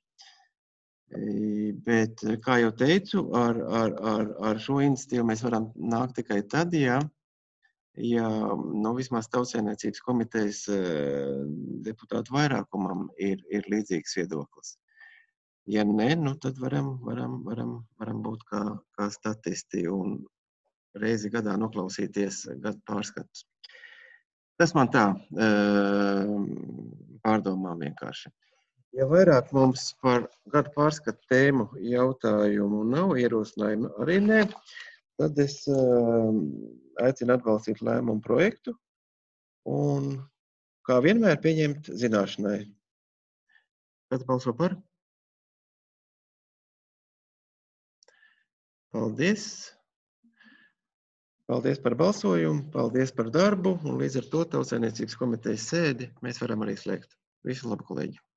Bet, kā jau teicu, ar, ar, ar, ar šo iniciatīvu mēs varam nākt tikai tad, ja, ja nu, vismaz Tautsaimniecības komitejas deputātu vairākumam ir, ir līdzīgs viedoklis. Ja ne, nu, tad varam, varam, varam, varam būt kā, kā statisti un reizi gadā noklausīties gadu pārskatus. Tas man tā pārdomā vienkārši. Ja vairāk mums par gadu pārskatu tēmu jautājumu nav, ierosinājumu arī nē, tad es aicinu atbalstīt lēmumu projektu un, kā vienmēr, pieņemt zināšanai. Kāds balso par? Paldies! Paldies par balsojumu, paldies par darbu, un līdz ar to Tautsaimniecības komitejas sēdi mēs varam arī slēgt. Visu labu, kolēģi!